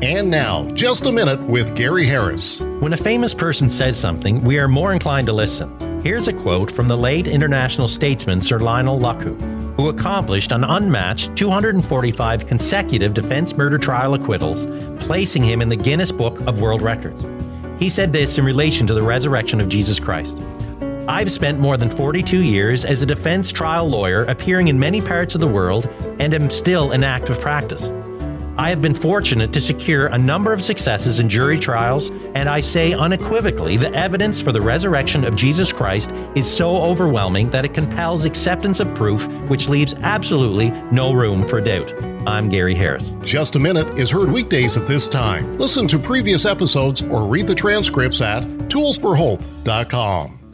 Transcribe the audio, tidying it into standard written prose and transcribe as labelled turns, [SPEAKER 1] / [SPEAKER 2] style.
[SPEAKER 1] And now, Just a Minute with Gary Harris.
[SPEAKER 2] When a famous person says something, we are more inclined to listen. Here's a quote from the late international statesman Sir Lionel Luckhoo, who accomplished an unmatched 245 consecutive defense murder trial acquittals, placing him in the Guinness Book of World Records. He said this in relation to the resurrection of Jesus Christ. I've spent more than 42 years as a defense trial lawyer appearing in many parts of the world and am still in active practice. I have been fortunate to secure a number of successes in jury trials, and I say unequivocally the evidence for the resurrection of Jesus Christ is so overwhelming that it compels acceptance of proof, which leaves absolutely no room for doubt. I'm Gary Harris.
[SPEAKER 1] Just a Minute is heard weekdays at this time. Listen to previous episodes or read the transcripts at toolsforhope.com.